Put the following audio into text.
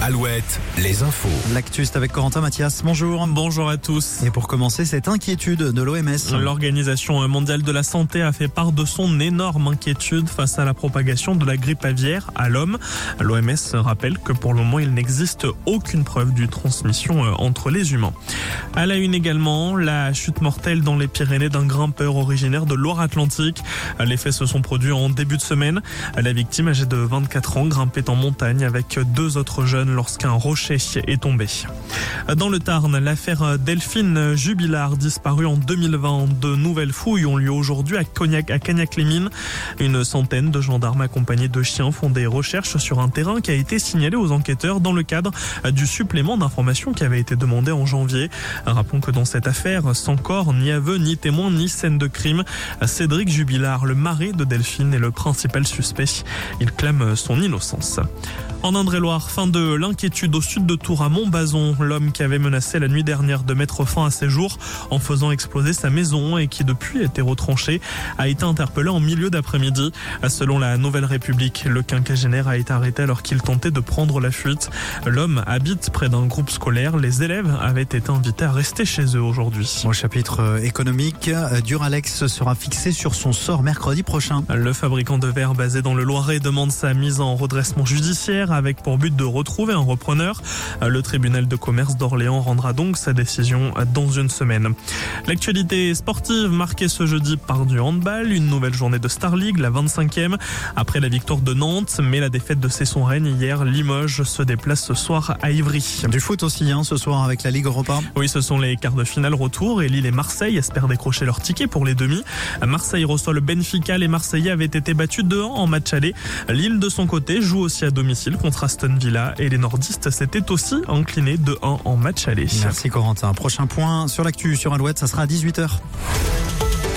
Alouette, les infos. L'actu, c'est avec Corentin Mathias. Bonjour. Bonjour à tous. Et pour commencer, cette inquiétude de l'OMS. L'Organisation mondiale de la santé a fait part de son énorme inquiétude face à la propagation de la grippe aviaire à l'homme. L'OMS rappelle que pour le moment, il n'existe aucune preuve d'une transmission entre les humains. À la une également, la chute mortelle dans les Pyrénées d'un grimpeur originaire de Loire-Atlantique. Les faits se sont produits en début de semaine. La victime, âgée de 24 ans, grimpait en montagne avec deux autres jeunes lorsqu'un rocher est tombé. Dans le Tarn, l'affaire Delphine Jubilard, disparue en 2020. De nouvelles fouilles ont lieu aujourd'hui à Cagnac-les-Mines. Une centaine de gendarmes accompagnés de chiens font des recherches sur un terrain qui a été signalé aux enquêteurs dans le cadre du supplément d'information qui avait été demandé en janvier. Rappelons que dans cette affaire, sans corps, ni aveu, ni témoin, ni scène de crime, Cédric Jubilard, le mari de Delphine, est le principal suspect. Il clame son innocence. En Indre-et-Loire, fin de l'inquiétude au sud de Tours à Montbazon. L'homme qui avait menacé la nuit dernière de mettre fin à ses jours en faisant exploser sa maison et qui depuis a été retranché a été interpellé en milieu d'après-midi. Selon la Nouvelle République, le quinquagénaire a été arrêté alors qu'il tentait de prendre la fuite. L'homme habite près d'un groupe scolaire. Les élèves avaient été invités à rester chez eux aujourd'hui. Au chapitre économique, Duralex sera fixé sur son sort mercredi prochain. Le fabricant de verre basé dans le Loiret demande sa mise en redressement judiciaire avec pour but de retrouver un repreneur. Le tribunal de commerce d'Orléans rendra donc sa décision dans une semaine. L'actualité sportive marquée ce jeudi par du handball, une nouvelle journée de Star League, la 25e. Après la victoire de Nantes, mais la défaite de Cesson-Rennes hier, Limoges se déplace ce soir à Ivry. Du foot aussi ce soir avec la Ligue Europa. Oui, ce sont les quarts de finale retour et Lille et Marseille espèrent décrocher leur ticket pour les demi. Marseille reçoit le Benfica, les Marseillais avaient été battus 2-1 en match aller. Lille de son côté joue aussi à domicile contre Aston Villa et les nordistes s'étaient aussi inclinés 2-1 en match aller. Merci Corentin. Prochain point sur l'actu sur Alouette, ça sera à 18h.